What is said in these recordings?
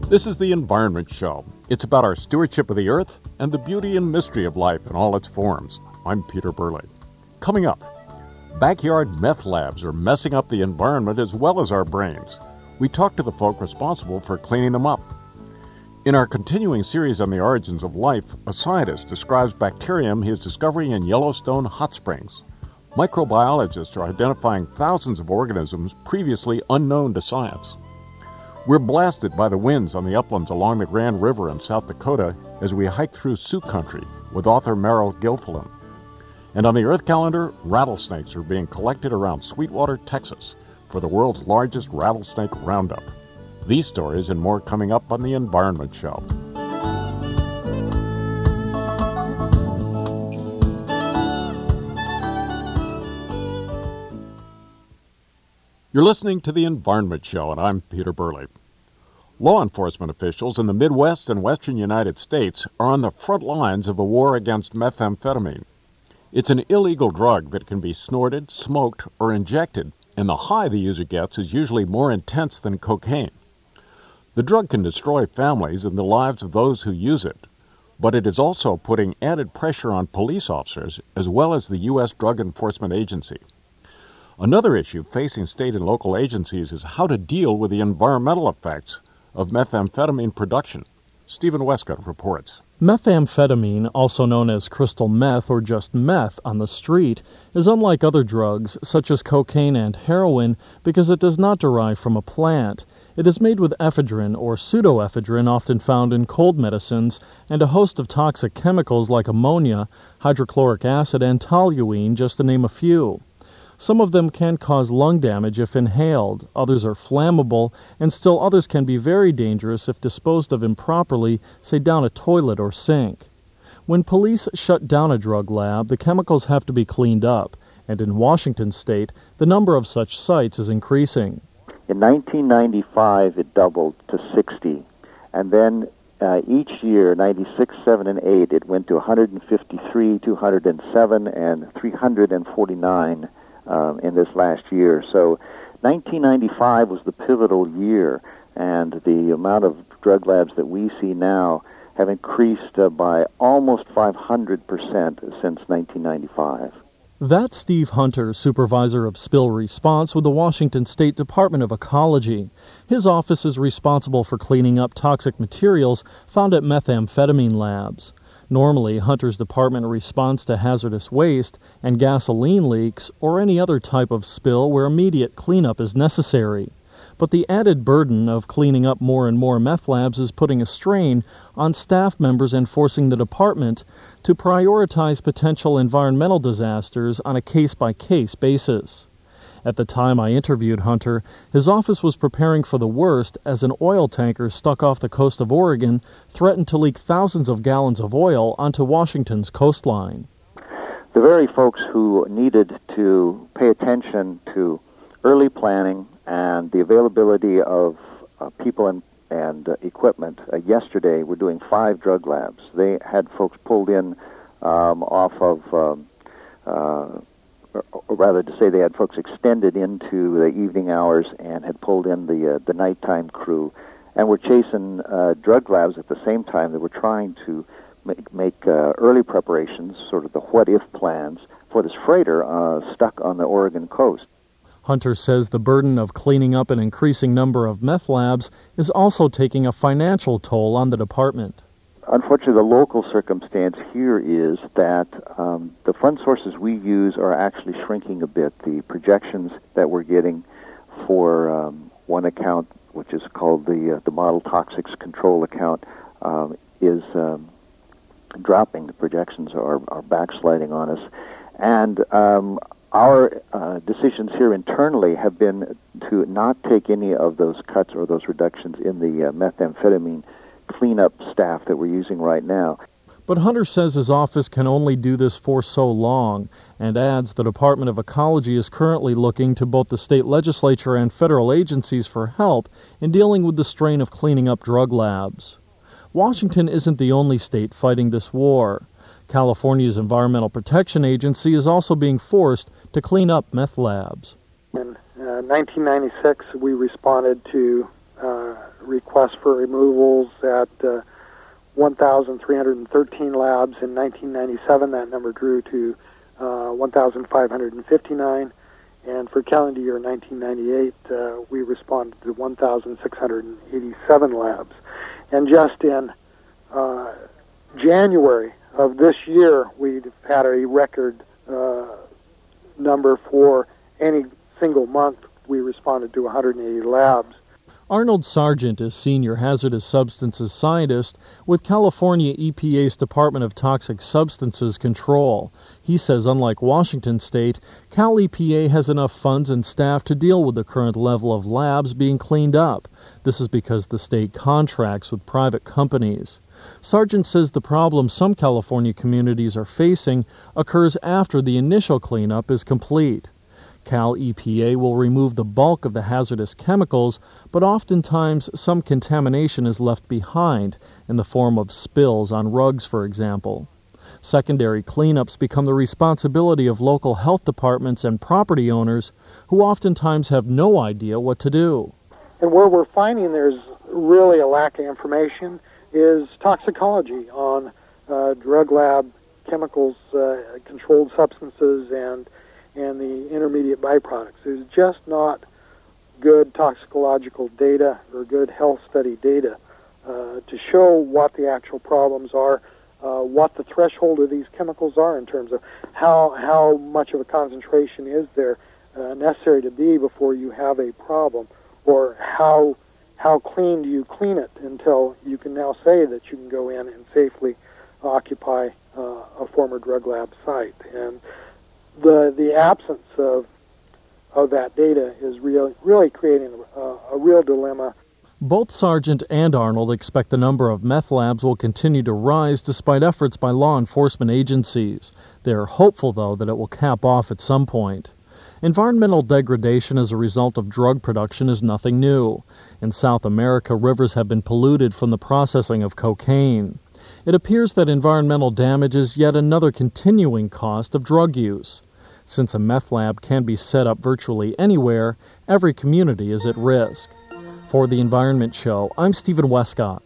This is the Environment Show. It's about our stewardship of the earth and the beauty and mystery of life in all its forms. I'm Peter Burley. Coming up, backyard meth labs are messing up the environment as well as our brains. We talk to the folk responsible for cleaning them up. In our continuing series on the origins of life, a scientist describes bacterium he is discovering in Yellowstone hot springs. Microbiologists are identifying thousands of organisms previously unknown to science. We're blasted by the winds on the uplands along the Grand River in South Dakota as we hike through Sioux Country with author Meryl Gilfillan. And on the Earth calendar, rattlesnakes are being collected around Sweetwater, Texas, for the world's largest rattlesnake roundup. These stories and more coming up on the Environment Show. You're listening to the Environment Show, and I'm Peter Burley. Law enforcement officials in the Midwest and Western United States are on the front lines of a war against methamphetamine. It's an illegal drug that can be snorted, smoked, or injected, and the high the user gets is usually more intense than cocaine. The drug can destroy families and the lives of those who use it, but it is also putting added pressure on police officers as well as the U.S. Drug Enforcement Agency. Another issue facing state and local agencies is how to deal with the environmental effects of methamphetamine production. Stephen Westcott reports. Methamphetamine, also known as crystal meth or just meth on the street, is unlike other drugs such as cocaine and heroin because it does not derive from a plant. It is made with ephedrine or pseudoephedrine, often found in cold medicines, and a host of toxic chemicals like ammonia, hydrochloric acid, and toluene, just to name a few. Some of them can cause lung damage if inhaled, others are flammable, and still others can be very dangerous if disposed of improperly, say down a toilet or sink. When police shut down a drug lab, the chemicals have to be cleaned up, and in Washington state, the number of such sites is increasing. In 1995, it doubled to 60, and then each year, 96, 7, and 8, it went to 153, 207, and 349 in this last year. So 1995 was the pivotal year, and the amount of drug labs that we see now have increased by almost 500% since 1995. That's Steve Hunter, supervisor of spill response with the Washington State Department of Ecology. His office is responsible for cleaning up toxic materials found at methamphetamine labs. Normally, Hunter's department responds to hazardous waste and gasoline leaks or any other type of spill where immediate cleanup is necessary. But the added burden of cleaning up more and more meth labs is putting a strain on staff members and forcing the department to prioritize potential environmental disasters on a case-by-case basis. At the time I interviewed Hunter, his office was preparing for the worst as an oil tanker stuck off the coast of Oregon threatened to leak thousands of gallons of oil onto Washington's coastline. The very folks who needed to pay attention to early planning and the availability of people and equipment, yesterday were doing 5 drug labs. They had folks pulled in off of or rather to say they had folks extended into the evening hours and had pulled in the nighttime crew and were chasing drug labs at the same time. They were trying to make early preparations, sort of the what-if plans, for this freighter stuck on the Oregon coast. Hunter says the burden of cleaning up an increasing number of meth labs is also taking a financial toll on the department. Unfortunately, the local circumstance here is that the fund sources we use are actually shrinking a bit. The projections that we're getting for one account, which is called the Model Toxics Control account, is dropping. The projections are backsliding on us. And our decisions here internally have been to not take any of those cuts or those reductions in the methamphetamine cleanup staff that we're using right now. But Hunter says his office can only do this for so long, and adds the Department of Ecology is currently looking to both the state legislature and federal agencies for help in dealing with the strain of cleaning up drug labs. Washington isn't the only state fighting this war. California's Environmental Protection Agency is also being forced to clean up meth labs. In 1996, we responded to requests for removals at 1,313 labs. In 1997, that number grew to 1,559. And for calendar year 1998, we responded to 1,687 labs. And just in January of this year, we've had a record number for any single month. We responded to 180 labs. Arnold Sargent is Senior Hazardous Substances Scientist with California EPA's Department of Toxic Substances Control. He says unlike Washington State, Cal EPA has enough funds and staff to deal with the current level of labs being cleaned up. This is because the state contracts with private companies. Sargent says the problem some California communities are facing occurs after the initial cleanup is complete. Cal EPA will remove the bulk of the hazardous chemicals, but oftentimes some contamination is left behind in the form of spills on rugs, for example. Secondary cleanups become the responsibility of local health departments and property owners who oftentimes have no idea what to do. And where we're finding there's really a lack of information is toxicology on drug lab chemicals, controlled substances, and the intermediate byproducts. There's just not good toxicological data or good health study data to show what the actual problems are, what the threshold of these chemicals are in terms of how much of a concentration is there necessary to be before you have a problem, or how clean do you clean it until you can now say that you can go in and safely occupy a former drug lab site. And the absence of that data is really creating a real dilemma. Both Sargent and Arnold expect the number of meth labs will continue to rise despite efforts by law enforcement agencies. They are hopeful, though, that it will cap off at some point. Environmental degradation as a result of drug production is nothing new. In South America, rivers have been polluted from the processing of cocaine. It appears that environmental damage is yet another continuing cost of drug use. Since a meth lab can be set up virtually anywhere, every community is at risk. For the Environment Show, I'm Stephen Westcott.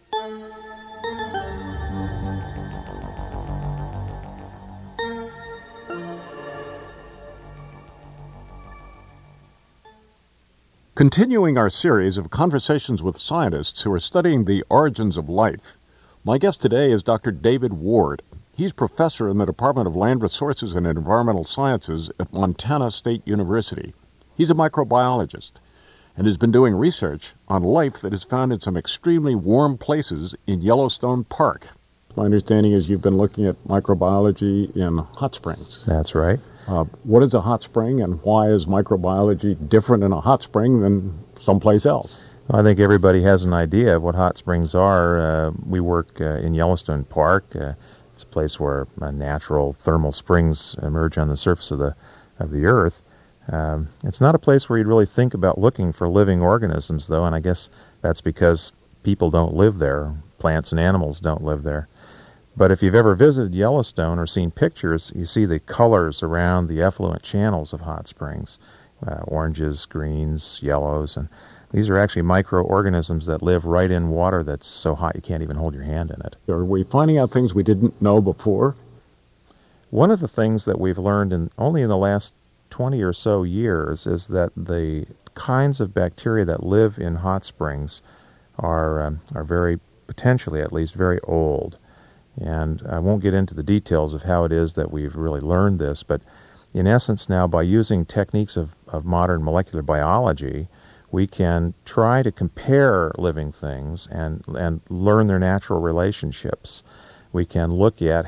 Continuing our series of conversations with scientists who are studying the origins of life, my guest today is Dr. David Ward. He's professor in the Department of Land Resources and Environmental Sciences at Montana State University. He's a microbiologist and has been doing research on life that is found in some extremely warm places in Yellowstone Park. My understanding is you've been looking at microbiology in hot springs. That's right. What is a hot spring, and why is microbiology different in a hot spring than someplace else? Well, I think everybody has an idea of what hot springs are. We work in Yellowstone Park. It's a place where natural thermal springs emerge on the surface of the Earth. It's not a place where you'd really think about looking for living organisms, though, and I guess that's because people don't live there. Plants and animals don't live there. But if you've ever visited Yellowstone or seen pictures, you see the colors around the effluent channels of hot springs, oranges, greens, yellows, and these are actually microorganisms that live right in water that's so hot you can't even hold your hand in it. Are we finding out things we didn't know before? One of the things that we've learned only in the last 20 or so years is that the kinds of bacteria that live in hot springs are very, potentially at least, very old. And I won't get into the details of how it is that we've really learned this, but in essence now, by using techniques of modern molecular biology, we can try to compare living things and learn their natural relationships. We can look at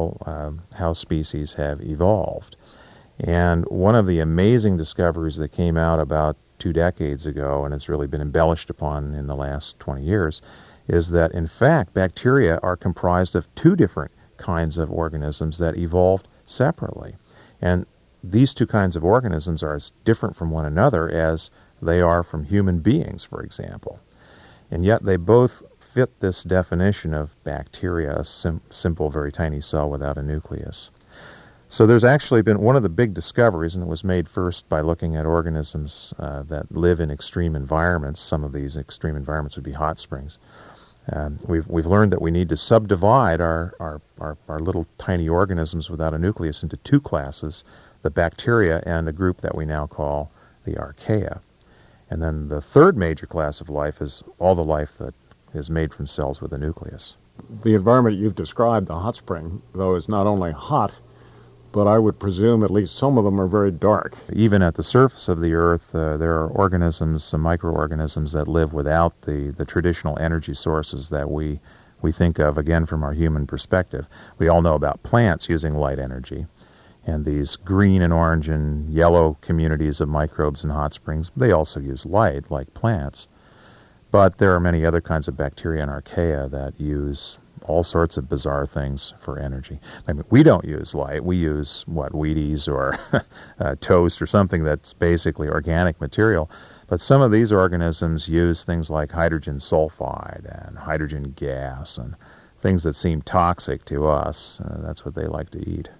how species have evolved. And one of the amazing discoveries that came out about 2 decades ago, and it's really been embellished upon in the last 20 years, is that, in fact, bacteria are comprised of 2 different kinds of organisms that evolved separately. And these 2 kinds of organisms are as different from one another as they are from human beings, for example. And yet they both fit this definition of bacteria, a simple, very tiny cell without a nucleus. So there's actually been one of the big discoveries, and it was made first by looking at organisms that live in extreme environments. Some of these extreme environments would be hot springs. We've learned that we need to subdivide our little tiny organisms without a nucleus into two classes, the bacteria and a group that we now call the archaea. And then the third major class of life is all the life that is made from cells with a nucleus. The environment you've described, the hot spring, though, is not only hot, but I would presume at least some of them are very dark. Even at the surface of the Earth, there are organisms, some microorganisms that live without the traditional energy sources that we think of, again, from our human perspective. We all know about plants using light energy. And these green and orange and yellow communities of microbes in hot springs, they also use light, like plants. But there are many other kinds of bacteria and archaea that use all sorts of bizarre things for energy. I mean, we don't use light. We use, Wheaties or toast or something that's basically organic material. But some of these organisms use things like hydrogen sulfide and hydrogen gas and things that seem toxic to us. That's what they like to eat.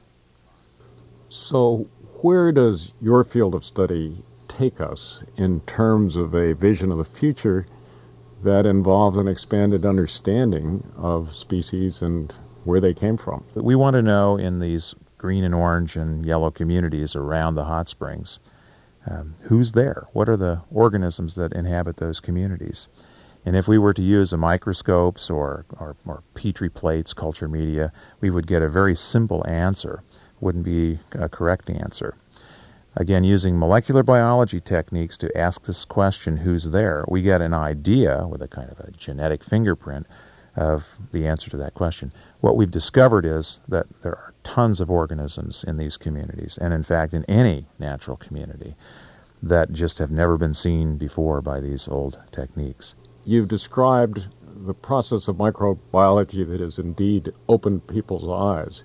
So where does your field of study take us in terms of a vision of the future that involves an expanded understanding of species and where they came from? We want to know in these green and orange and yellow communities around the hot springs, who's there? What are the organisms that inhabit those communities? And if we were to use a microscopes or Petri plates, culture media, we would get a very simple answer. Wouldn't be a correct answer. Again, using molecular biology techniques to ask this question, who's there, we get an idea with a kind of a genetic fingerprint of the answer to that question. What we've discovered is that there are tons of organisms in these communities, and in fact in any natural community, that just have never been seen before by these old techniques. You've described the process of microbiology that has indeed opened people's eyes.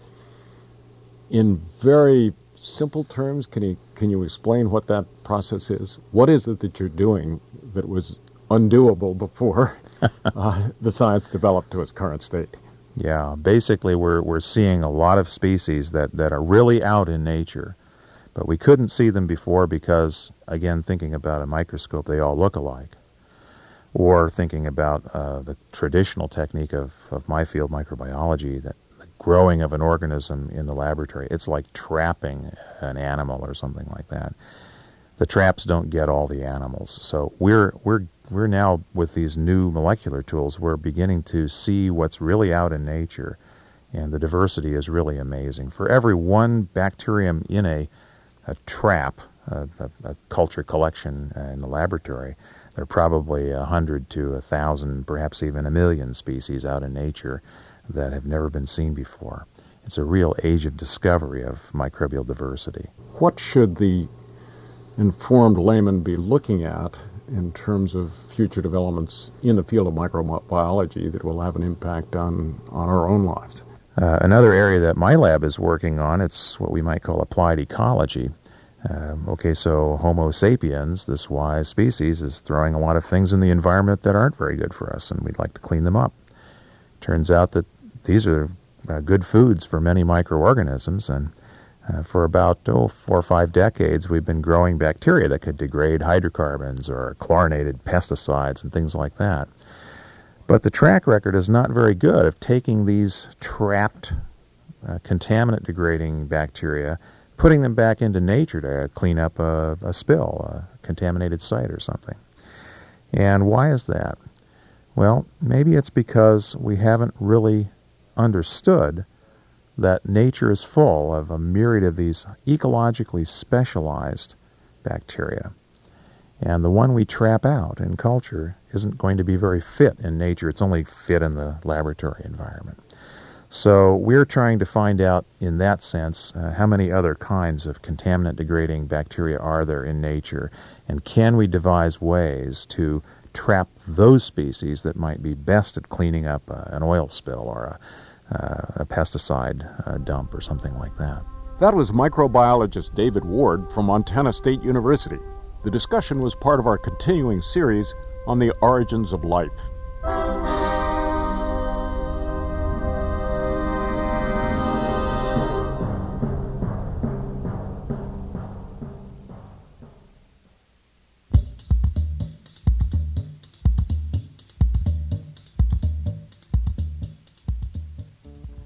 In very simple terms, can you explain what that process is? What is it that you're doing that was undoable before the science developed to its current state? Yeah, basically we're seeing a lot of species that are really out in nature, but we couldn't see them before because, again, thinking about a microscope, they all look alike. Or thinking about the traditional technique of my field, microbiology, that growing of an organism in the laboratory. It's like trapping an animal or something like that. The traps don't get all the animals. So we're now, with these new molecular tools, we're beginning to see what's really out in nature, and the diversity is really amazing. For every one bacterium in a trap, a culture collection in the laboratory, there are probably 100 to 1,000, perhaps even 1 million species out in nature that have never been seen before. It's a real age of discovery of microbial diversity. What should the informed layman be looking at in terms of future developments in the field of microbiology that will have an impact on our own lives? Another area that my lab is working on, it's what we might call applied ecology. So Homo sapiens, this wise species, is throwing a lot of things in the environment that aren't very good for us, and we'd like to clean them up. Turns out that these are good foods for many microorganisms, and for about 4 or 5 decades we've been growing bacteria that could degrade hydrocarbons or chlorinated pesticides and things like that. But the track record is not very good of taking these trapped contaminant-degrading bacteria, putting them back into nature to clean up a spill, a contaminated site or something. And why is that? Well, maybe it's because we haven't really understood that nature is full of a myriad of these ecologically specialized bacteria. And the one we trap out in culture isn't going to be very fit in nature. It's only fit in the laboratory environment. So we're trying to find out, in that sense, how many other kinds of contaminant-degrading bacteria are there in nature, and can we devise ways to trap those species that might be best at cleaning up an oil spill or a pesticide dump or something like that. That was microbiologist David Ward from Montana State University. The discussion was part of our continuing series on the origins of life.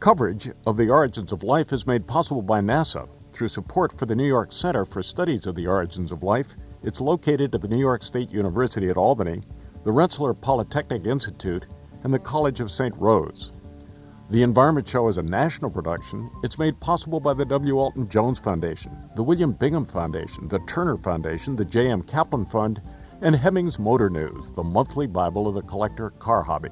Coverage of the origins of life is made possible by NASA through support for the New York Center for Studies of the Origins of Life. It's located at the New York State University at Albany, the Rensselaer Polytechnic Institute, and the College of St. Rose. The Environment Show is a national production. It's made possible by the W. Alton Jones Foundation, the William Bingham Foundation, the Turner Foundation, the J.M. Kaplan Fund, and Hemmings Motor News, the monthly Bible of the collector car hobby.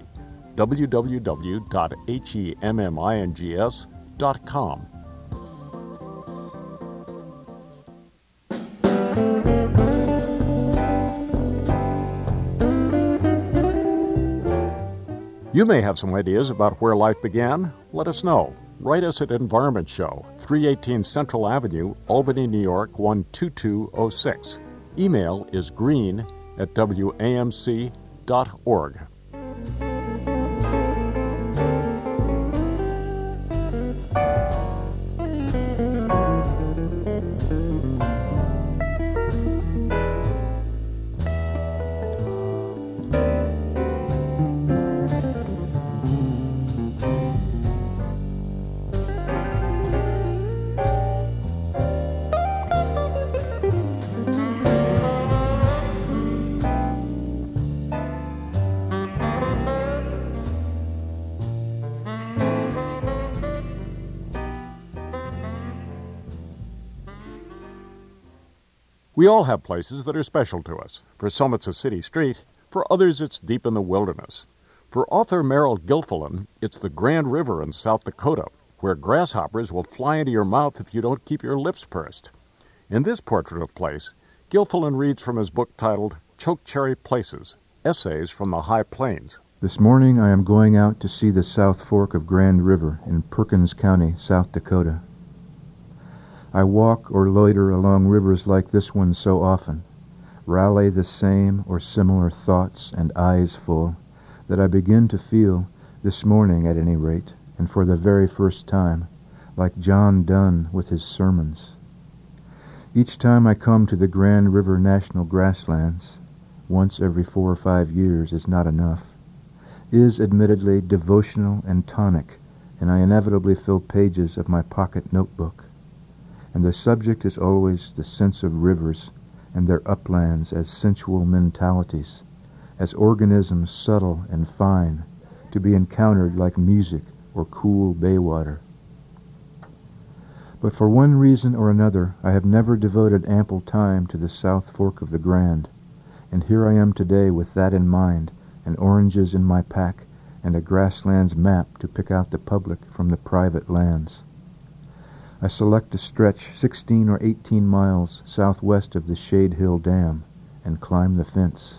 www.hemmings.com. You may have some ideas about where life began. Let us know. Write us at Environment Show, 318 Central Avenue, Albany, New York, 12206. Email is green@wamc.org. We all have places that are special to us. For some it's a city street, for others it's deep in the wilderness. For author Merrill Gilfillan, it's the Grand River in South Dakota, where grasshoppers will fly into your mouth if you don't keep your lips pursed. In this portrait of place, Gilfillan reads from his book titled Chokecherry Places, Essays from the High Plains. This morning I am going out to see the South Fork of Grand River in Perkins County, South Dakota. I walk or loiter along rivers like this one so often, rally the same or similar thoughts and eyes full, that I begin to feel, this morning at any rate, and for the very first time, like John Donne with his sermons. Each time I come to the Grand River National Grasslands, once every 4 or 5 years is not enough, is admittedly devotional and tonic, and I inevitably fill pages of my pocket notebook. And the subject is always the sense of rivers and their uplands as sensual mentalities, as organisms subtle and fine, to be encountered like music or cool bay water. But for one reason or another, I have never devoted ample time to the South Fork of the Grand, and here I am today with that in mind, and oranges in my pack, and a grasslands map to pick out the public from the private lands. I select a stretch 16 or 18 miles southwest of the Shade Hill Dam and climb the fence.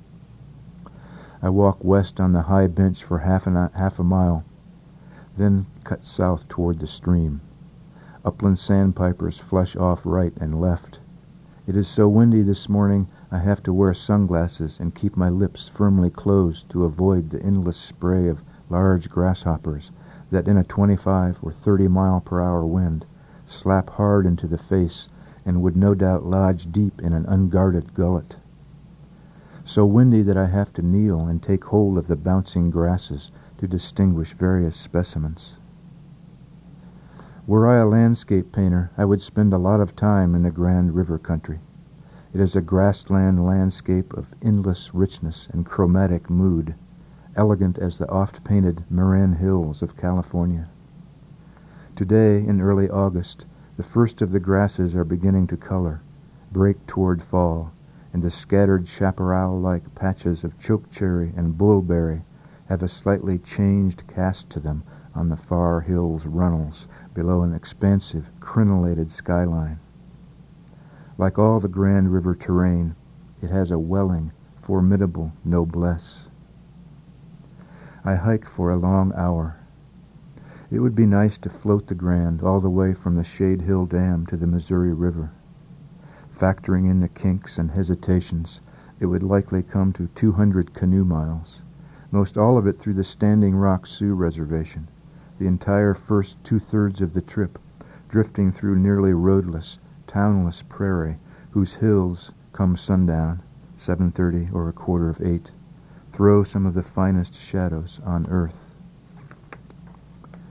I walk west on the high bench for half a mile, then cut south toward the stream. Upland sandpipers flush off right and left. It is so windy this morning I have to wear sunglasses and keep my lips firmly closed to avoid the endless spray of large grasshoppers that in a 25 or 30 mile per hour wind slap hard into the face and would no doubt lodge deep in an unguarded gullet. So windy that I have to kneel and take hold of the bouncing grasses to distinguish various specimens. Were I a landscape painter, I would spend a lot of time in the Grand River country. It is a grassland landscape of endless richness and chromatic mood, elegant as the oft-painted Marin Hills of California. Today, in early August, the first of the grasses are beginning to color, break toward fall, and the scattered chaparral-like patches of chokecherry and bullberry have a slightly changed cast to them on the far hills' runnels below an expansive, crenellated skyline. Like all the Grand River terrain, it has a welling, formidable noblesse. I hike for a long hour. It would be nice to float the Grand all the way from the Shade Hill Dam to the Missouri River. Factoring in the kinks and hesitations, it would likely come to 200 canoe miles, most all of it through the Standing Rock Sioux Reservation, the entire first 2/3 of the trip, drifting through nearly roadless, townless prairie, whose hills, come sundown, 7:30 or 7:45, throw some of the finest shadows on earth.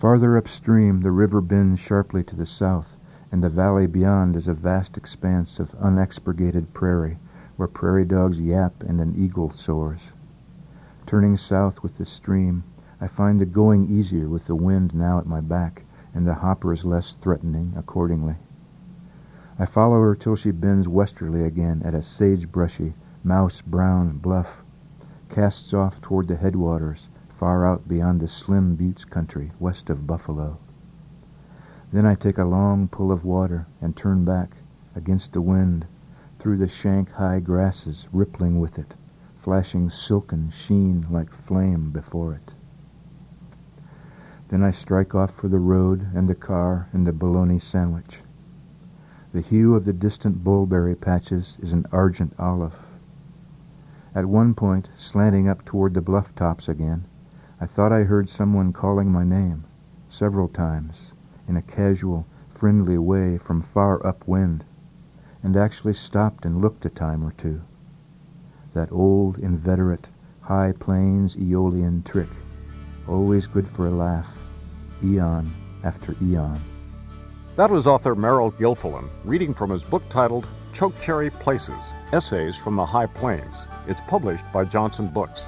Farther upstream, the river bends sharply to the south, and the valley beyond is a vast expanse of unexpurgated prairie, where prairie dogs yap and an eagle soars. Turning south with the stream, I find the going easier with the wind now at my back, and the hoppers less threatening accordingly. I follow her till she bends westerly again at a sagebrushy, mouse-brown bluff, casts off toward the headwaters, far out beyond the Slim Buttes country, west of Buffalo. Then I take a long pull of water and turn back, against the wind, through the shank-high grasses, rippling with it, flashing silken sheen like flame before it. Then I strike off for the road and the car and the bologna sandwich. The hue of the distant bullberry patches is an argent olive. At one point, slanting up toward the bluff tops again, I thought I heard someone calling my name, several times, in a casual, friendly way from far upwind, and actually stopped and looked a time or two. That old, inveterate, high plains Aeolian trick, always good for a laugh, eon after eon. That was author Merrill Gilfillan reading from his book titled Chokecherry Places, Essays from the High Plains. It's published by Johnson Books.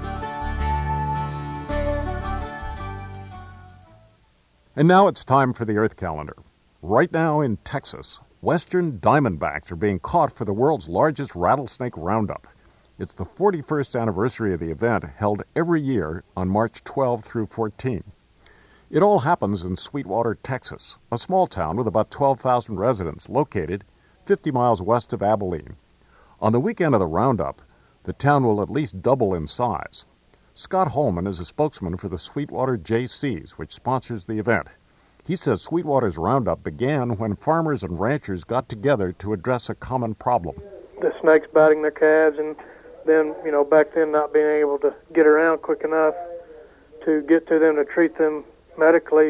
And now it's time for the Earth Calendar. Right now in Texas, western diamondbacks are being caught for the world's largest rattlesnake roundup. It's the 41st anniversary of the event, held every year on March 12 through 14. It all happens in Sweetwater, Texas, a small town with about 12,000 residents located 50 miles west of Abilene. On the weekend of the roundup, the town will at least double in size. Scott Holman is a spokesman for the Sweetwater Jaycees, which sponsors the event. He says Sweetwater's roundup began when farmers and ranchers got together to address a common problem. The snakes biting their calves, and then, back then not being able to get around quick enough to get to them to treat them medically,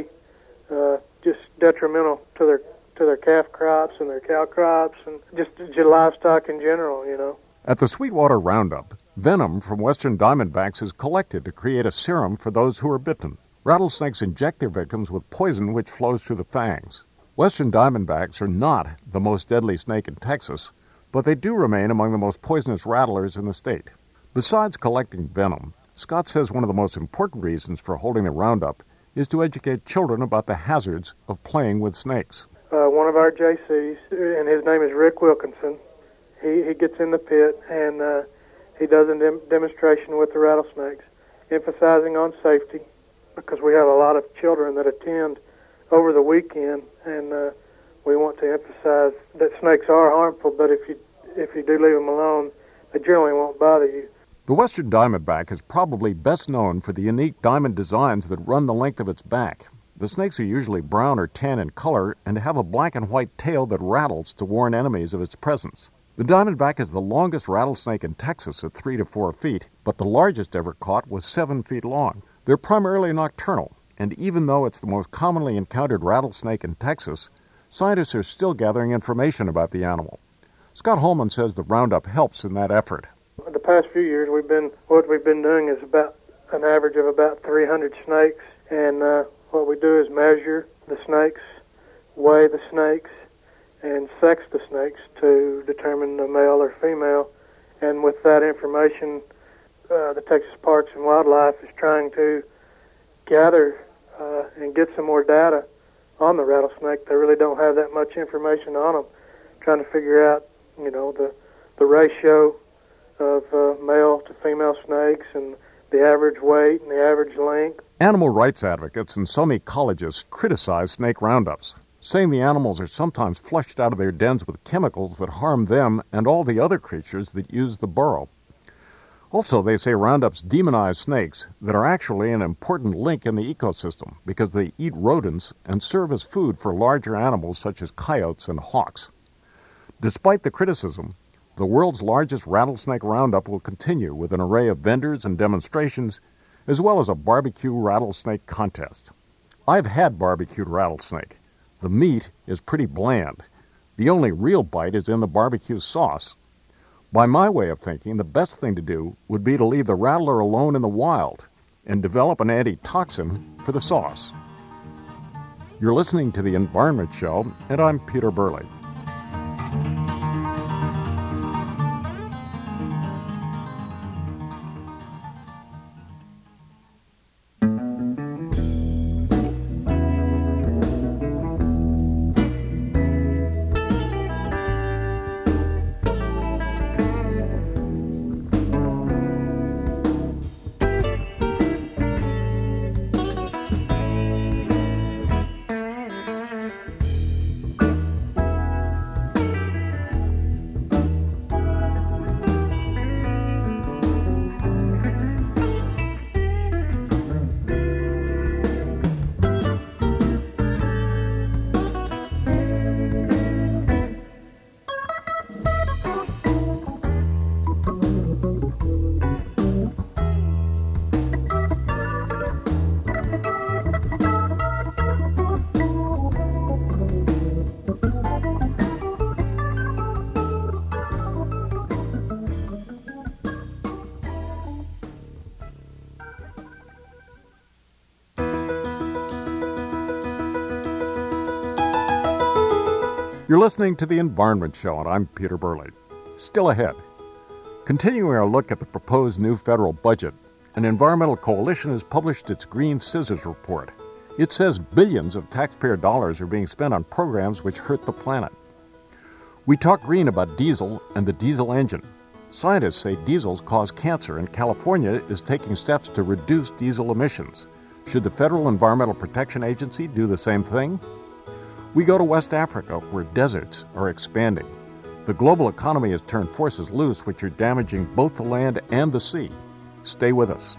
just detrimental to their calf crops and their cow crops and just livestock in general, At the Sweetwater Roundup, venom from western diamondbacks is collected to create a serum for those who are bitten. Rattlesnakes inject their victims with poison which flows through the fangs. Western diamondbacks are not the most deadly snake in Texas, but they do remain among the most poisonous rattlers in the state. Besides collecting venom, Scott says one of the most important reasons for holding the roundup is to educate children about the hazards of playing with snakes. One of our Jaycees, and his name is Rick Wilkinson, he gets in the pit and he does a demonstration with the rattlesnakes, emphasizing on safety, because we have a lot of children that attend over the weekend, and we want to emphasize that snakes are harmful, but if you do leave them alone, they generally won't bother you. The western diamondback is probably best known for the unique diamond designs that run the length of its back. The snakes are usually brown or tan in color and have a black and white tail that rattles to warn enemies of its presence. The diamondback is the longest rattlesnake in Texas at 3 to 4 feet, but the largest ever caught was 7 feet long. They're primarily nocturnal, and even though it's the most commonly encountered rattlesnake in Texas, scientists are still gathering information about the animal. Scott Holman says the roundup helps in that effort. The past few years, what we've been doing is about an average of about 300 snakes, and what we do is measure the snakes, weigh the snakes, and sex the snakes to determine the male or female. And with that information, the Texas Parks and Wildlife is trying to gather and get some more data on the rattlesnake. They really don't have that much information on them, trying to figure out, the ratio of male to female snakes and the average weight and the average length. Animal rights advocates and some ecologists criticize snake roundups, saying the animals are sometimes flushed out of their dens with chemicals that harm them and all the other creatures that use the burrow. Also, they say roundups demonize snakes that are actually an important link in the ecosystem because they eat rodents and serve as food for larger animals such as coyotes and hawks. Despite the criticism, the world's largest rattlesnake roundup will continue with an array of vendors and demonstrations, as well as a barbecue rattlesnake contest. I've had barbecued rattlesnake. The meat is pretty bland. The only real bite is in the barbecue sauce. By my way of thinking, the best thing to do would be to leave the rattler alone in the wild and develop an antitoxin for the sauce. You're listening to The Environment Show, and I'm Peter Burley. You're listening to The Environment Show, and I'm Peter Burley. Still ahead. Continuing our look at the proposed new federal budget, an environmental coalition has published its Green Scissors report. It says billions of taxpayer dollars are being spent on programs which hurt the planet. We talk green about diesel and the diesel engine. Scientists say diesels cause cancer, and California is taking steps to reduce diesel emissions. Should the Federal Environmental Protection Agency do the same thing? We go to West Africa, where deserts are expanding. The global economy has turned forces loose which are damaging both the land and the sea. Stay with us.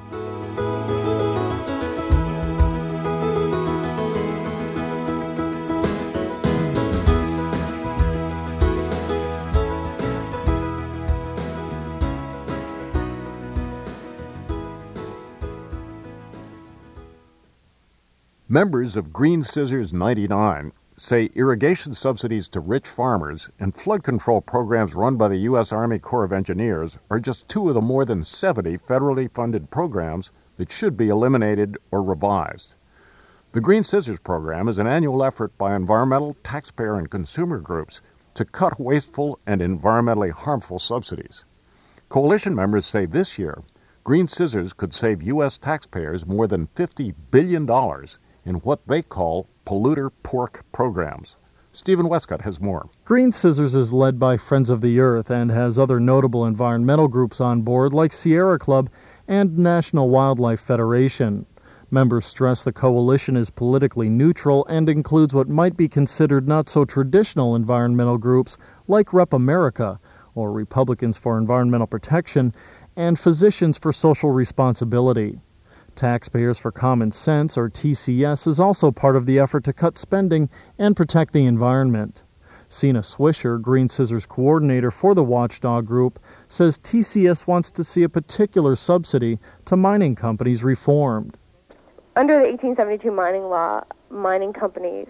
Members of Green Scissors 99 say irrigation subsidies to rich farmers and flood control programs run by the U.S. Army Corps of Engineers are just two of the more than 70 federally funded programs that should be eliminated or revised. The Green Scissors program is an annual effort by environmental, taxpayer, and consumer groups to cut wasteful and environmentally harmful subsidies. Coalition members say this year, Green Scissors could save U.S. taxpayers more than $50 billion in what they call polluter pork programs. Stephen Westcott has more. Green Scissors is led by Friends of the Earth and has other notable environmental groups on board like Sierra Club and National Wildlife Federation. Members stress the coalition is politically neutral and includes what might be considered not so traditional environmental groups like Rep America, or Republicans for Environmental Protection, and Physicians for Social Responsibility. Taxpayers for Common Sense, or TCS, is also part of the effort to cut spending and protect the environment. Sina Swisher, Green Scissors coordinator for the watchdog group, says TCS wants to see a particular subsidy to mining companies reformed. Under the 1872 mining law, mining companies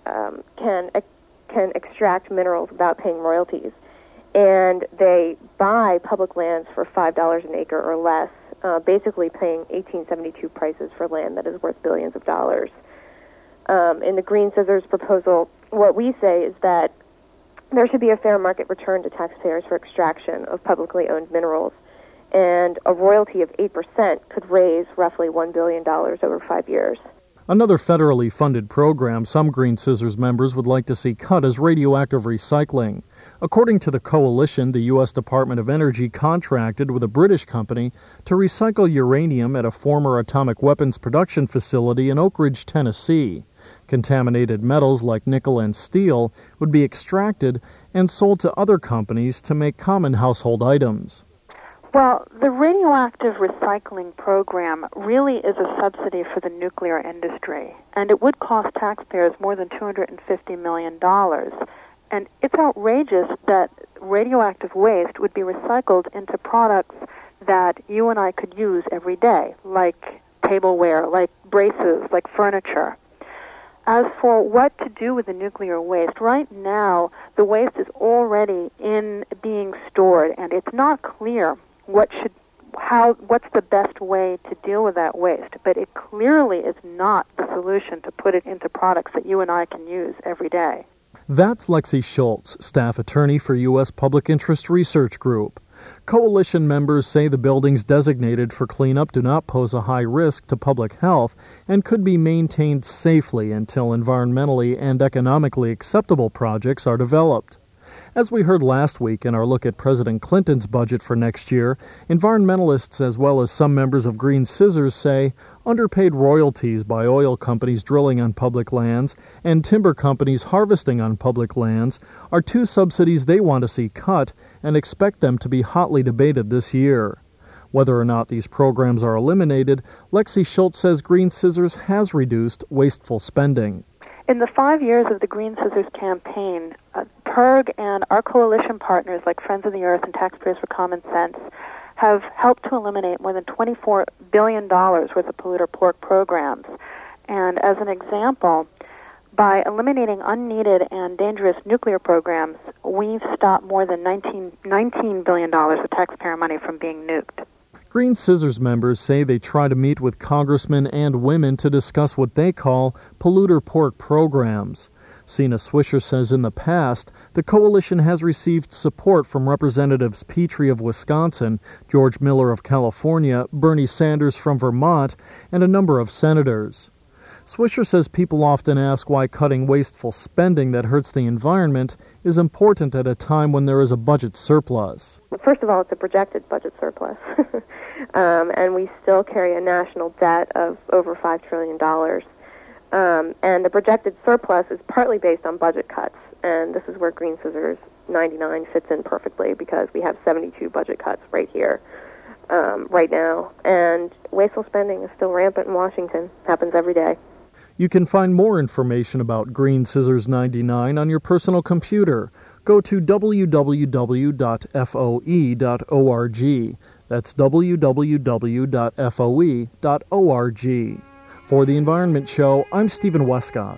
can extract minerals without paying royalties, and they buy public lands for $5 an acre or less, basically paying 1872 prices for land that is worth billions of dollars. In the Green Scissors proposal, what we say is that there should be a fair market return to taxpayers for extraction of publicly owned minerals, and a royalty of 8% could raise roughly $1 billion over 5 years. Another federally funded program some Green Scissors members would like to see cut is radioactive recycling. According to the coalition, the U.S. Department of Energy contracted with a British company to recycle uranium at a former atomic weapons production facility in Oak Ridge, Tennessee. Contaminated metals like nickel and steel would be extracted and sold to other companies to make common household items. Well, the radioactive recycling program really is a subsidy for the nuclear industry, and it would cost taxpayers more than $250 million. And it's outrageous that radioactive waste would be recycled into products that you and I could use every day, like tableware, like braces, like furniture. As for what to do with the nuclear waste, right now the waste is already being stored, and it's not clear what's the best way to deal with that waste. But it clearly is not the solution to put it into products that you and I can use every day. That's Lexi Schultz, staff attorney for U.S. Public Interest Research Group. Coalition members say the buildings designated for cleanup do not pose a high risk to public health and could be maintained safely until environmentally and economically acceptable projects are developed. As we heard last week in our look at President Clinton's budget for next year, environmentalists as well as some members of Green Scissors say underpaid royalties by oil companies drilling on public lands and timber companies harvesting on public lands are two subsidies they want to see cut and expect them to be hotly debated this year. Whether or not these programs are eliminated, Lexi Schultz says Green Scissors has reduced wasteful spending. In the 5 years of the Green Scissors campaign, PIRG and our coalition partners like Friends of the Earth and Taxpayers for Common Sense have helped to eliminate more than $24 billion worth of polluter pork programs. And as an example, by eliminating unneeded and dangerous nuclear programs, we've stopped more than $19 billion of taxpayer money from being nuked. Green Scissors members say they try to meet with congressmen and women to discuss what they call polluter pork programs. Sina Swisher says in the past, the coalition has received support from Representatives Petrie of Wisconsin, George Miller of California, Bernie Sanders from Vermont, and a number of senators. Swisher says people often ask why cutting wasteful spending that hurts the environment is important at a time when there is a budget surplus. First of all, it's a projected budget surplus, and we still carry a national debt of over $5 trillion. And the projected surplus is partly based on budget cuts, and this is where Green Scissors 99 fits in perfectly because we have 72 budget cuts right here, right now. And wasteful spending is still rampant in Washington. Happens every day. You can find more information about Green Scissors 99 on your personal computer. Go to www.foe.org. That's www.foe.org. For The Environment Show, I'm Stephen Westcott.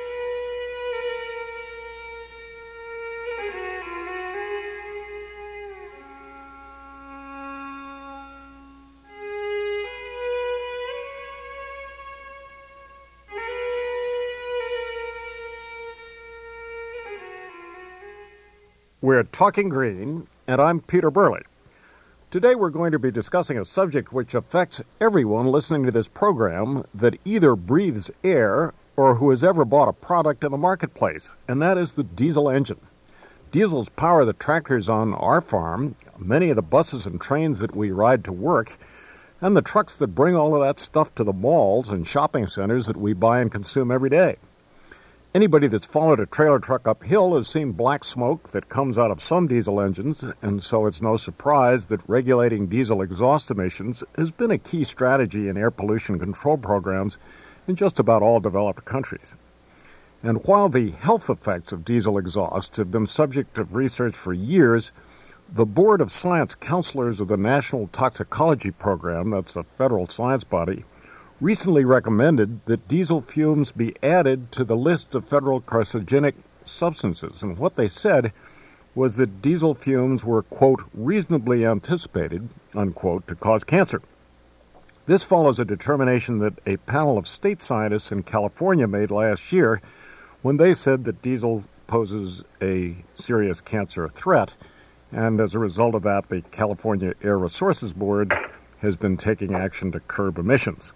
We're Talking Green, and I'm Peter Burley. Today we're going to be discussing a subject which affects everyone listening to this program that either breathes air or who has ever bought a product in the marketplace, and that is the diesel engine. Diesels power the tractors on our farm, many of the buses and trains that we ride to work, and the trucks that bring all of that stuff to the malls and shopping centers that we buy and consume every day. Anybody that's followed a trailer truck uphill has seen black smoke that comes out of some diesel engines, and so it's no surprise that regulating diesel exhaust emissions has been a key strategy in air pollution control programs in just about all developed countries. And while the health effects of diesel exhaust have been subject of research for years, the Board of Science Counselors of the National Toxicology Program, that's a federal science body, recently recommended that diesel fumes be added to the list of federal carcinogenic substances. And what they said was that diesel fumes were, quote, reasonably anticipated, unquote, to cause cancer. This follows a determination that a panel of state scientists in California made last year when they said that diesel poses a serious cancer threat. And as a result of that, the California Air Resources Board has been taking action to curb emissions.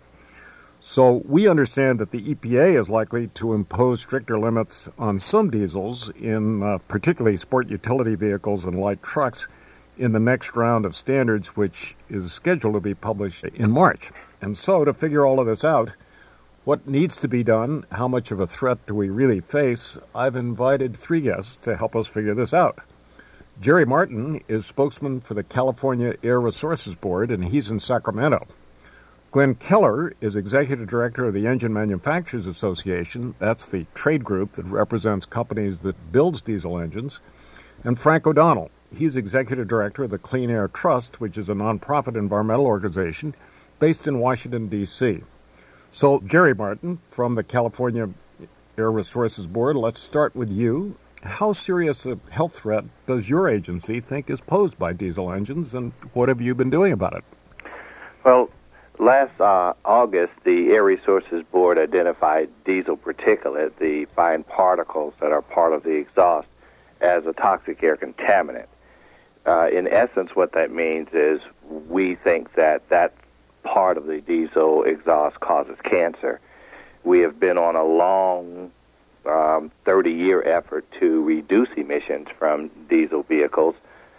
So we understand that the EPA is likely to impose stricter limits on some diesels, in particularly sport utility vehicles and light trucks, in the next round of standards, which is scheduled to be published in March. And so to figure all of this out, what needs to be done, how much of a threat do we really face, I've invited three guests to help us figure this out. Jerry Martin is spokesman for the California Air Resources Board, and he's in Sacramento. Glenn Keller is Executive Director of the Engine Manufacturers Association. That's the trade group that represents companies that builds diesel engines. And Frank O'Donnell. He's Executive Director of the Clean Air Trust, which is a nonprofit environmental organization based in Washington, D.C. So, Jerry Martin from the California Air Resources Board, let's start with you. How serious a health threat does your agency think is posed by diesel engines, and what have you been doing about it? Well, Last August, the Air Resources Board identified diesel particulate, the fine particles that are part of the exhaust, as a toxic air contaminant. In essence, what that means is we think that that part of the diesel exhaust causes cancer. We have been on a long 30-year effort to reduce emissions from diesel vehicles,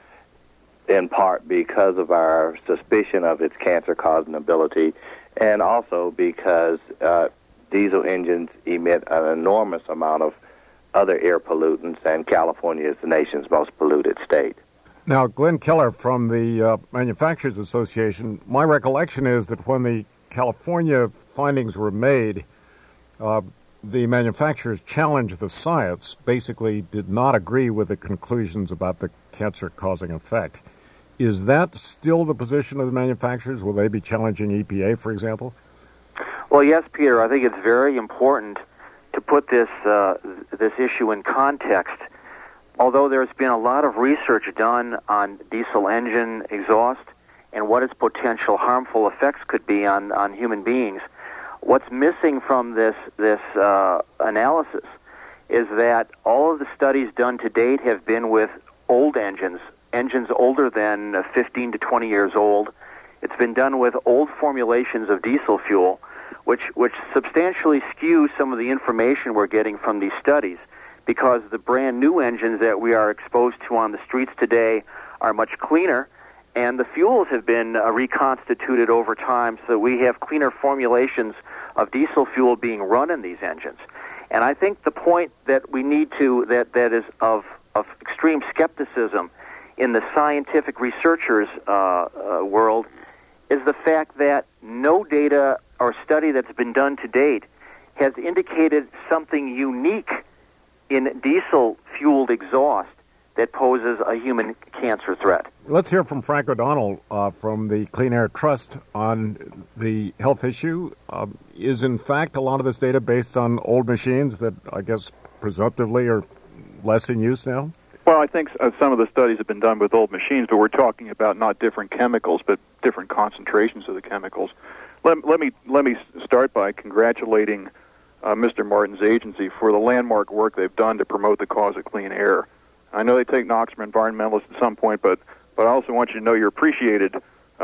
in part because of our suspicion of its cancer-causing ability, and also because diesel engines emit an enormous amount of other air pollutants, and California is the nation's most polluted state. Now, Glenn Keller from the Manufacturers Association, my recollection is that when the California findings were made, the manufacturers challenged the science, basically did not agree with the conclusions about the cancer-causing effect. Is that still the position of the manufacturers? Will they be challenging EPA, for example? Well, yes, Peter. I think it's very important to put this issue in context. Although there's been a lot of research done on diesel engine exhaust and what its potential harmful effects could be on human beings, what's missing from this analysis is that all of the studies done to date have been with old engines older than 15 to 20 years old. It's been done with old formulations of diesel fuel, which substantially skew some of the information we're getting from these studies, because the brand new engines that we are exposed to on the streets today are much cleaner, and the fuels have been reconstituted over time, so we have cleaner formulations of diesel fuel being run in these engines. And I think the point that we need to, that is of extreme skepticism in the scientific researchers' world, is the fact that no data or study that's been done to date has indicated something unique in diesel-fueled exhaust that poses a human cancer threat. Let's hear from Frank O'Donnell from the Clean Air Trust on the health issue. Is, in fact, a lot of this data based on old machines that, I guess, presumptively are less in use now? Well, I think some of the studies have been done with old machines, but we're talking about not different chemicals, but different concentrations of the chemicals. Let me start by congratulating Mr. Martin's agency for the landmark work they've done to promote the cause of clean air. I know they take knocks from environmentalists at some point, but I also want you to know you're appreciated,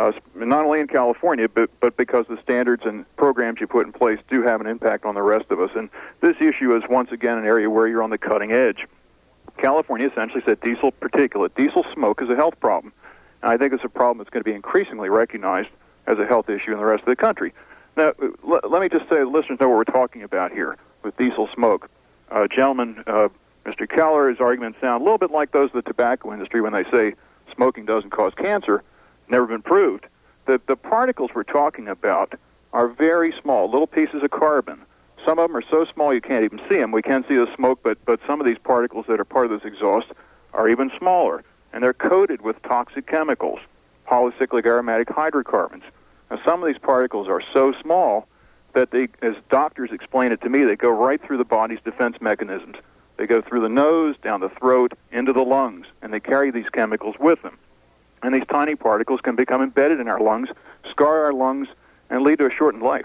not only in California, but because the standards and programs you put in place do have an impact on the rest of us. And this issue is once again an area where you're on the cutting edge. California essentially said diesel particulate, diesel smoke is a health problem. And I think it's a problem that's going to be increasingly recognized as a health issue in the rest of the country. Now, let me just say, the listeners know what we're talking about here with diesel smoke. Gentlemen, Mr. Keller, his arguments sound a little bit like those of the tobacco industry when they say smoking doesn't cause cancer. Never been proved. The particles we're talking about are very small, little pieces of carbon. Some of them are so small you can't even see them. We can see the smoke, but some of these particles that are part of this exhaust are even smaller, and they're coated with toxic chemicals, polycyclic aromatic hydrocarbons. Now, some of these particles are so small that they, as doctors explain it to me, they go right through the body's defense mechanisms. They go through the nose, down the throat, into the lungs, and they carry these chemicals with them. And these tiny particles can become embedded in our lungs, scar our lungs, and lead to a shortened life.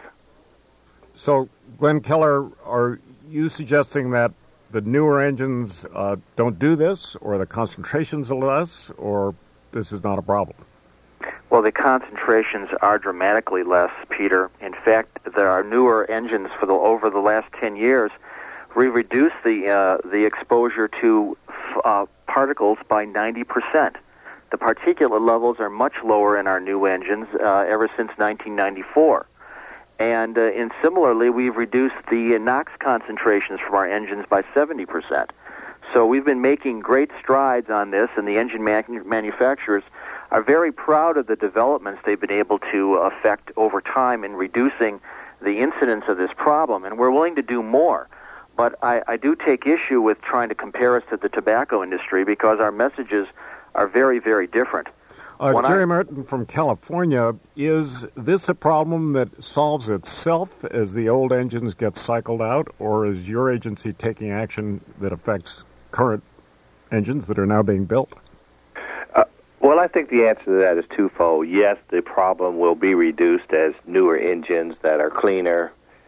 So, Glenn Keller, are you suggesting that the newer engines don't do this, or the concentrations are less, or this is not a problem? Well, the concentrations are dramatically less, Peter. In fact, there are newer engines over the last 10 years. We reduced the exposure to particles by 90%. The particulate levels are much lower in our new engines ever since 1994. And similarly, we've reduced the NOx concentrations from our engines by 70%. So we've been making great strides on this, and the engine manufacturers are very proud of the developments they've been able to affect over time in reducing the incidence of this problem, and we're willing to do more. But I do take issue with trying to compare us to the tobacco industry because our messages are very, very different. Jerry Martin from California, is this a problem that solves itself as the old engines get cycled out, or is your agency taking action that affects current engines that are now being built? Well, Well, I think the answer to that is twofold. Yes, the problem will be reduced as newer engines that are cleaner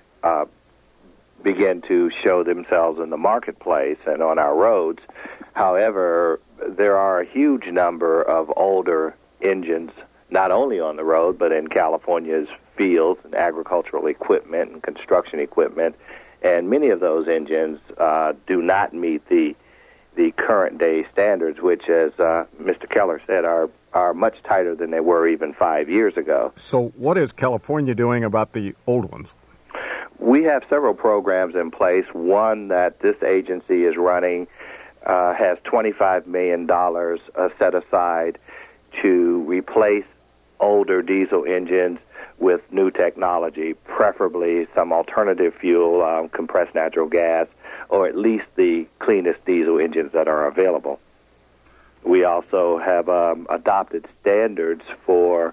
begin to show themselves in the marketplace and on our roads. However, there are a huge number of older engines, not only on the road, but in California's fields and agricultural equipment and construction equipment. And many of those engines do not meet the current day standards, which, as Mr. Keller said, are much tighter than they were even 5 years ago. So what is California doing about the old ones? We have several programs in place. One that this agency is running has $25 million set aside to replace older diesel engines with new technology, preferably some alternative fuel, compressed natural gas, or at least the cleanest diesel engines that are available. We also have adopted standards for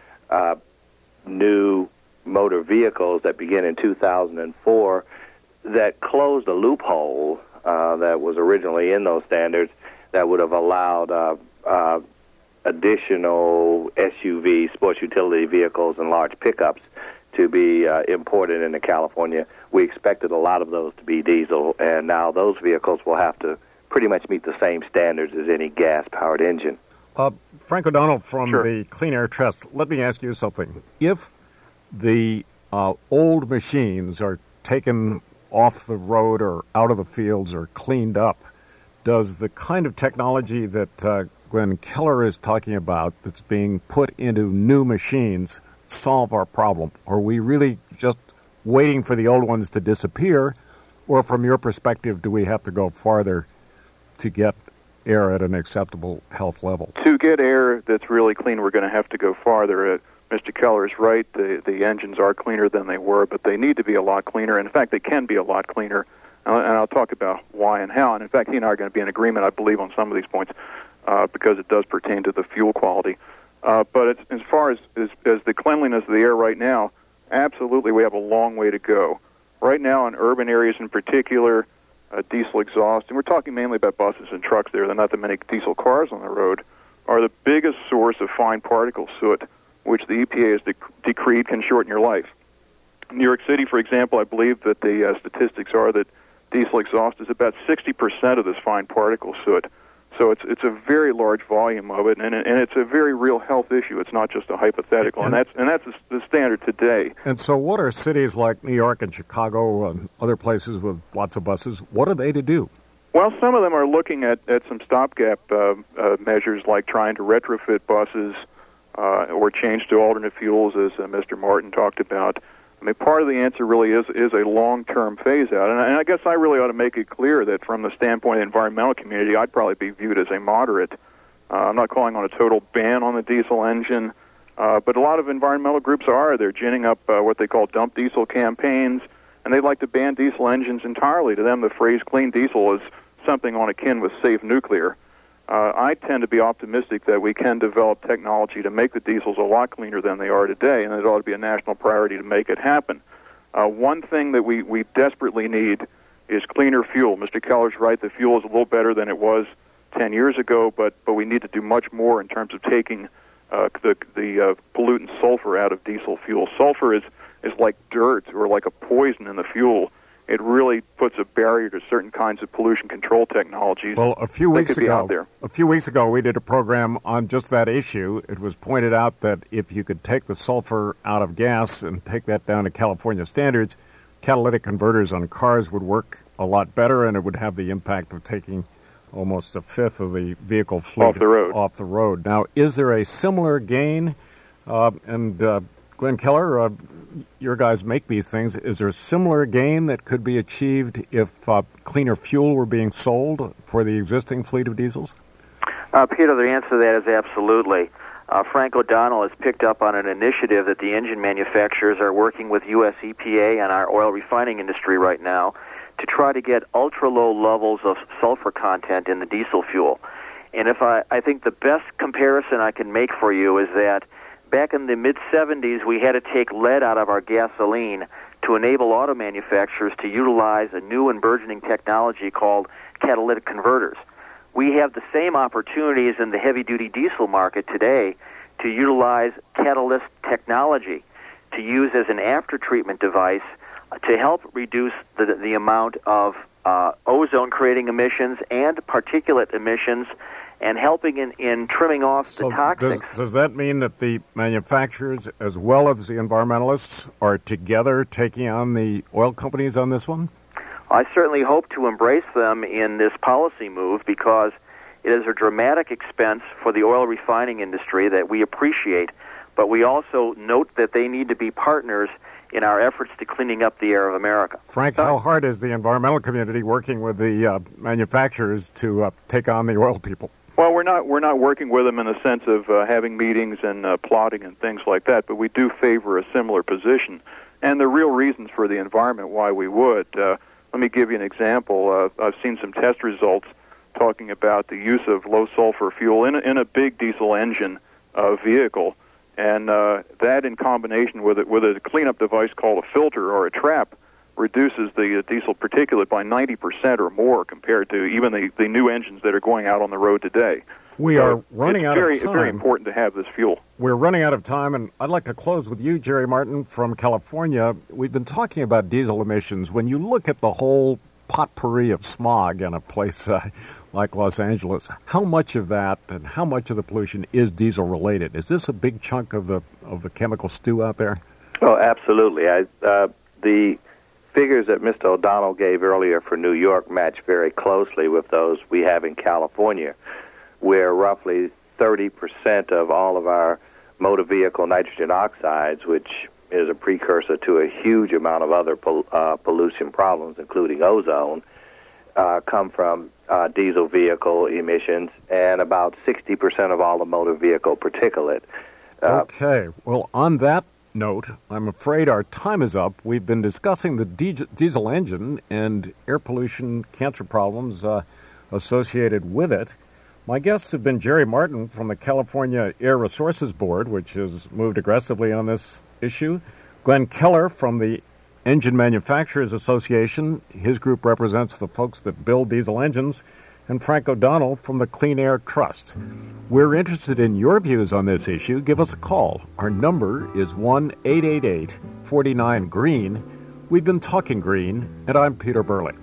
new motor vehicles that begin in 2004 that closed a loophole that was originally in those standards that would have allowed additional SUV, sports utility vehicles, and large pickups to be imported into California. We expected a lot of those to be diesel, and now those vehicles will have to pretty much meet the same standards as any gas-powered engine. Frank O'Donnell from Sure. the Clean Air Trust, let me ask you something. If the old machines are taken off the road or out of the fields or cleaned up, does the kind of technology that Glenn Keller is talking about that's being put into new machines solve our problem? Are we really just waiting for the old ones to disappear, or from your perspective, do we have to go farther to get air at an acceptable health level? To get air that's really clean, we're going to have to go farther. Mr. Keller is right. The engines are cleaner than they were, but they need to be a lot cleaner. In fact, they can be a lot cleaner, and I'll talk about why and how. And in fact, he and I are going to be in agreement, I believe, on some of these points because it does pertain to the fuel quality. But as far as the cleanliness of the air right now, absolutely we have a long way to go. Right now in urban areas in particular, diesel exhaust, and we're talking mainly about buses and trucks there, not that many diesel cars on the road, are the biggest source of fine particle soot, which the EPA has decreed can shorten your life. In New York City, for example, I believe that the statistics are that diesel exhaust is about 60% of this fine particle soot. So it's a very large volume of it, and it's a very real health issue. It's not just a hypothetical, and that's the standard today. And so what are cities like New York and Chicago and other places with lots of buses, what are they to do? Well, some of them are looking at some stopgap measures like trying to retrofit buses or change to alternate fuels, as Mr. Martin talked about. I mean, part of the answer really is a long-term phase-out. And I guess I really ought to make it clear that from the standpoint of the environmental community, I'd probably be viewed as a moderate. I'm not calling on a total ban on the diesel engine, but a lot of environmental groups are. They're ginning up what they call dump diesel campaigns, and they'd like to ban diesel engines entirely. To them, the phrase clean diesel is something on akin with safe nuclear. I tend to be optimistic that we can develop technology to make the diesels a lot cleaner than they are today, and it ought to be a national priority to make it happen. One thing that we desperately need is cleaner fuel. Mr. Keller's right, the fuel is a little better than it was 10 years ago, but we need to do much more in terms of taking the pollutant sulfur out of diesel fuel. Sulfur is like dirt or like a poison in the fuel. It really puts a barrier to certain kinds of pollution control technologies. Well, a few weeks ago, we did a program on just that issue. It was pointed out that if you could take the sulfur out of gas and take that down to California standards, catalytic converters on cars would work a lot better, and it would have the impact of taking almost a fifth of the vehicle fleet off the road. Now, is there a similar gain? Glenn Keller, your guys make these things. Is there a similar gain that could be achieved if cleaner fuel were being sold for the existing fleet of diesels? Peter, the answer to that is absolutely. Frank O'Donnell has picked up on an initiative that the engine manufacturers are working with U.S. EPA and our oil refining industry right now to try to get ultra-low levels of sulfur content in the diesel fuel. And I think the best comparison I can make for you is that back in the mid-'70s, we had to take lead out of our gasoline to enable auto manufacturers to utilize a new and burgeoning technology called catalytic converters. we have the same opportunities in the heavy-duty diesel market today to utilize catalyst technology, to use as an after-treatment device to help reduce the amount of ozone-creating emissions and particulate emissions, and helping in trimming off the toxics. Does that mean that the manufacturers, as well as the environmentalists, are together taking on the oil companies on this one? I certainly hope to embrace them in this policy move, because it is a dramatic expense for the oil refining industry that we appreciate, but we also note that they need to be partners in our efforts to cleaning up the air of America. Frank, how hard is the environmental community working with the manufacturers to take on the oil people? Well, we're not working with them in the sense of having meetings and plotting and things like that, but we do favor a similar position. And the real reasons for the environment why we would. Let me give you an example. I've seen some test results talking about the use of low-sulfur fuel in a big diesel engine vehicle, and that in combination with a cleanup device called a filter or a trap reduces the diesel particulate by 90% or more compared to even the new engines that are going out on the road today. We are running out of time. It's very important to have this fuel. We're running out of time, and I'd like to close with you, Jerry Martin from California. We've been talking about diesel emissions. When you look at the whole potpourri of smog in a place like Los Angeles, how much of that and how much of the pollution is diesel related? Is this a big chunk of the chemical stew out there? Oh, absolutely. The figures that Mr. O'Donnell gave earlier for New York match very closely with those we have in California, where roughly 30% of all of our motor vehicle nitrogen oxides, which is a precursor to a huge amount of other pollution problems, including ozone, come from diesel vehicle emissions, and about 60% of all the motor vehicle particulate. Okay. Well, on that note, I'm afraid our time is up. We've been discussing the diesel engine and air pollution, cancer problems associated with it. My guests have been Jerry Martin from the California Air Resources Board, which has moved aggressively on this issue, Glenn Keller from the Engine Manufacturers Association. His group represents the folks that build diesel engines, and Frank O'Donnell from the Clean Air Trust. We're interested in your views on this issue. Give us a call. Our number is 1-888-49-GREEN. We've been talking green, and I'm Peter Burley.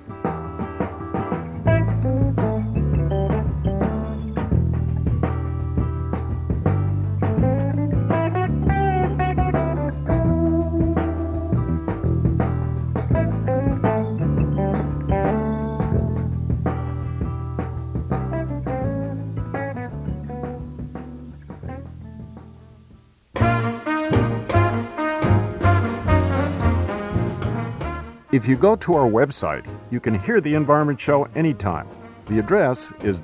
If you go to our website, you can hear The Environment Show anytime. The address is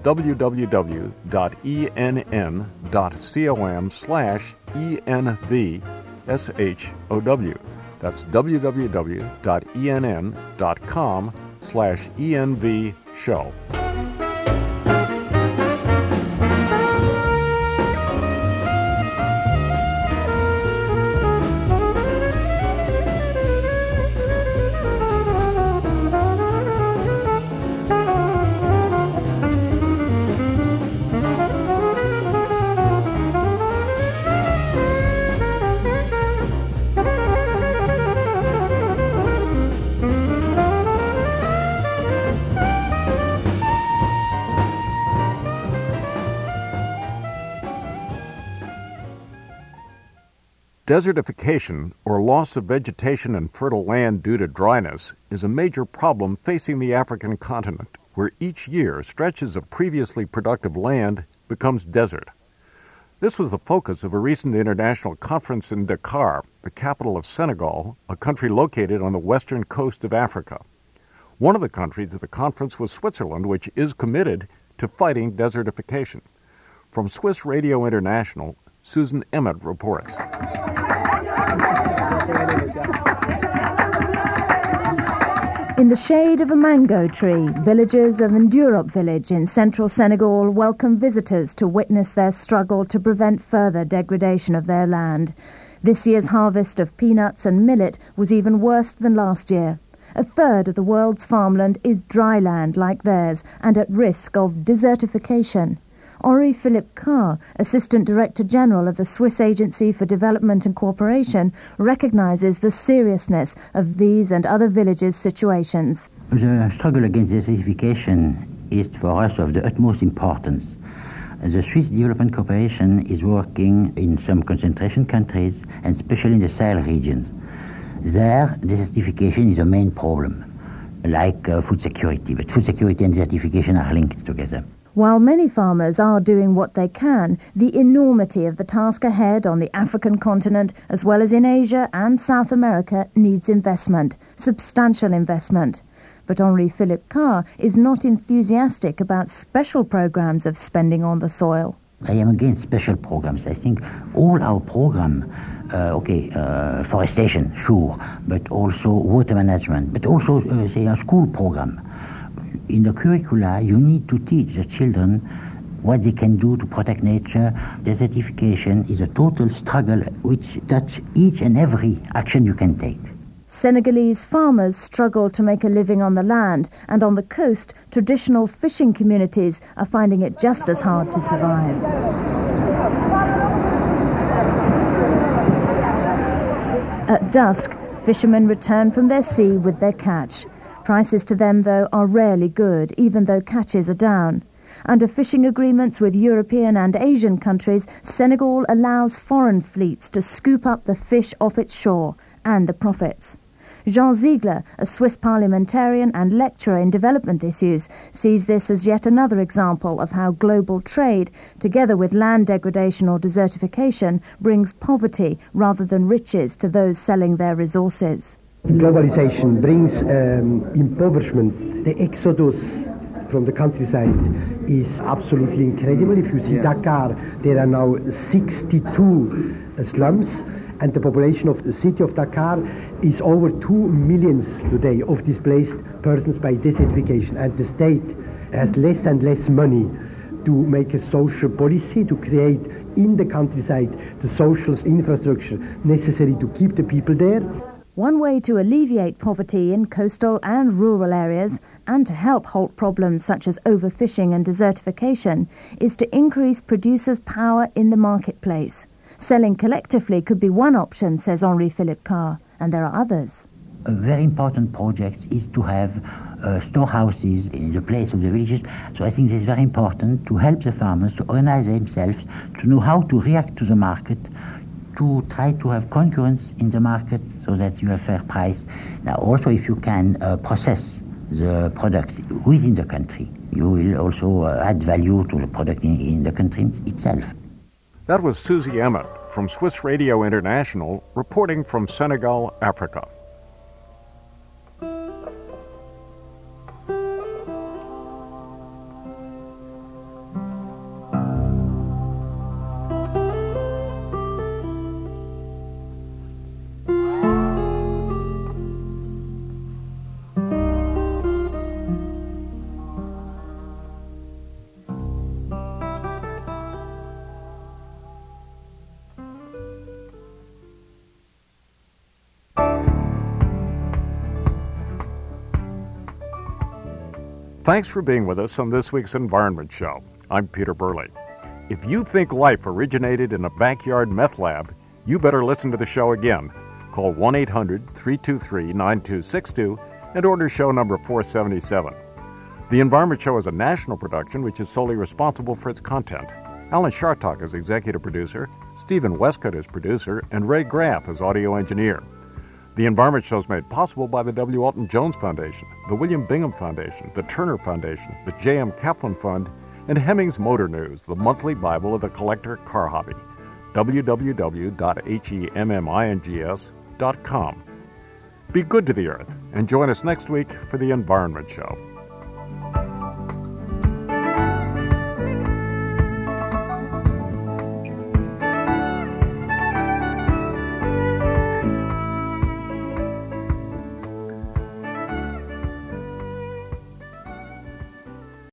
www.enn.com/ENVSHOW. That's www.enn.com/ENVShow. Desertification, or loss of vegetation and fertile land due to dryness, is a major problem facing the African continent, where each year stretches of previously productive land becomes desert. This was the focus of a recent international conference in Dakar, the capital of Senegal, a country located on the western coast of Africa. One of the countries at the conference was Switzerland, which is committed to fighting desertification. From Swiss Radio International, Susan Emmett reports. In the shade of a mango tree, villagers of Ndurop village in central Senegal welcome visitors to witness their struggle to prevent further degradation of their land. This year's harvest of peanuts and millet was even worse than last year. A third of the world's farmland is dry land like theirs and at risk of desertification. Henri-Philippe Carr, Assistant Director General of the Swiss Agency for Development and Cooperation, recognizes the seriousness of these and other villages' situations. The struggle against desertification is for us of the utmost importance. The Swiss Development Cooperation is working in some concentration countries, and especially in the Sahel region. There, desertification is a main problem, like food security, but food security and desertification are linked together. While many farmers are doing what they can, the enormity of the task ahead on the African continent, as well as in Asia and South America, needs investment, substantial investment. But Henri-Philippe Carr is not enthusiastic about special programs of spending on the soil. I am against special programs. I think all our program, forestation, sure, but also water management, but also, say, a school program. In the curricula, you need to teach the children what they can do to protect nature. Desertification is a total struggle which touches each and every action you can take. Senegalese farmers struggle to make a living on the land, and on the coast, traditional fishing communities are finding it just as hard to survive. At dusk, fishermen return from their sea with their catch. Prices to them, though, are rarely good, even though catches are down. Under fishing agreements with European and Asian countries, Senegal allows foreign fleets to scoop up the fish off its shore and the profits. Jean Ziegler, a Swiss parliamentarian and lecturer in development issues, sees this as yet another example of how global trade, together with land degradation or desertification, brings poverty rather than riches to those selling their resources. Globalization brings impoverishment. The exodus from the countryside is absolutely incredible. If you see Dakar, there are now 62 slums, and the population of the city of Dakar is over 2 million today of displaced persons by desertification, and the state has less and less money to make a social policy, to create in the countryside the social infrastructure necessary to keep the people there. One way to alleviate poverty in coastal and rural areas and to help halt problems such as overfishing and desertification is to increase producers' power in the marketplace. Selling collectively could be one option, says Henri-Philippe Carr, and there are others. A very important project is to have storehouses in the place of the villages. So I think this is very important to help the farmers to organize themselves, to know how to react to the market, to try to have concurrence in the market so that you have fair price. Now, also, if you can process the products within the country, you will also add value to the product in the country itself. That was Susie Emmett from Swiss Radio International reporting from Senegal, Africa. Thanks for being with us on this week's Environment Show. I'm Peter Burley. If you think life originated in a backyard meth lab, you better listen to the show again. Call 1-800-323-9262 and order show number 477. The Environment Show is a national production which is solely responsible for its content. Alan Shartok is executive producer, Stephen Westcott is producer, and Ray Graff is audio engineer. The Environment Show is made possible by the W. Alton Jones Foundation, the William Bingham Foundation, the Turner Foundation, the J.M. Kaplan Fund, and Hemmings Motor News, the monthly Bible of the collector car hobby. www.hemmings.com. Be good to the earth and join us next week for the Environment Show.